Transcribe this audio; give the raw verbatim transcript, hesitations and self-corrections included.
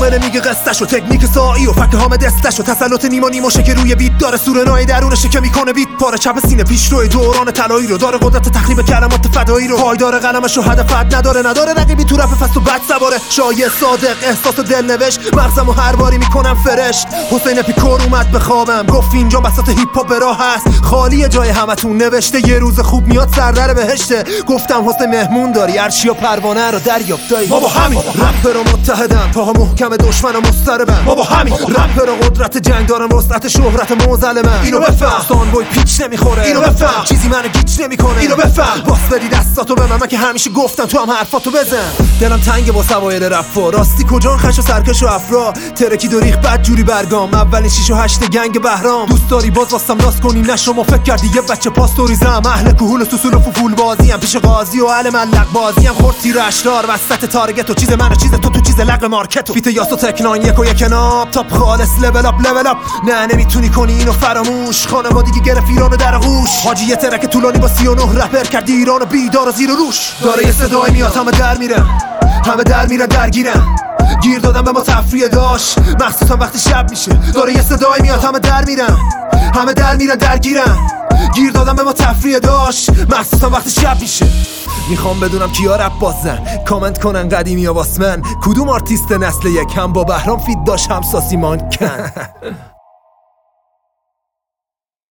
شاعر میگه قصهشو، تکنیک سایی و فکر حامد استشو، تسلط نیما نیماشه که روی بیت داره سورنای درونشه که میکنه بیت پاره، چپ سینه پیش روی دوران طلایی رو داره، قدرت تخریب کلمات فدایی رو پایدار، قلمشو هدفت نداره نداره رقیبی تو رپ فست و بد سواره، شایع صادق احساس و دل نوشت، مغزمو هر باری میکنم فرش. حسین پیکور اومد به خوابم، گفت اینجا بساط هیپ هاپ راه هست، خالی جای همتون نوشته یه روز خوب میاد سردر بهشته. گفتم حسین مهمون داری، ارشیا پروانه رو دریافت دایی، ما با همین رپ رو متحدم، پاها محکم دشمن و مضطربم، ما با همین رپ رو قدرت جنگ دارم، وسعت شهرت موزلمم، اینو بفهم سان بوی پیچ نمیخوره، اینو بفهم چیزی منو گیج نمیکنه، اینو بفهم باس بدی دستاتو به من، من که همیشه گفتم تو هم حرفاتو بزن. دلم تنگه با سوایل رفا، راستی کجان خش و سرکش و افرا، ترکی دوریخ بد جوری برگام، اولین شیش و هشت گنگ بهرام، دوست داری باز واسم ناز کنی نه شما فکر کردی یه بچه پاستوریزم، اهل کهول و سوسول و فوفول بازی ام، پیش قاضی و اهل ملق بازی ام، خورد تیر اشرار وسط تارگت و چیز من و چیز تو تو چیز لق مارکت و فیت یاسو تکنان یک و یک ناب تاپ خالص لول اپ لول اپ، نه نمیتونی کنی اینو فراموش، خانوادگی گرفت ایرانو در آغوش، حاجی یه ترک طولانی با سی و نه رپر کردی ایرانو بیدار و زیر و روش، داره یه صدای میاد همه در میرن همه در میرن درگیرن، گیر دادم به ما تفریه داشت مخصوصا وقتی شب میشه، داره یه صدای میاد همه در میرن همه در میرن درگیرن، گیر دادم به ما تفریه داشت مخصوصا وقتی شب میشه. میخوام بدونم کیا رپ بازن، کامنت کنن قدیمی یا واسمن، کدوم آرتیست نسل یک هم با بهرام فید داشت همساسی مان کن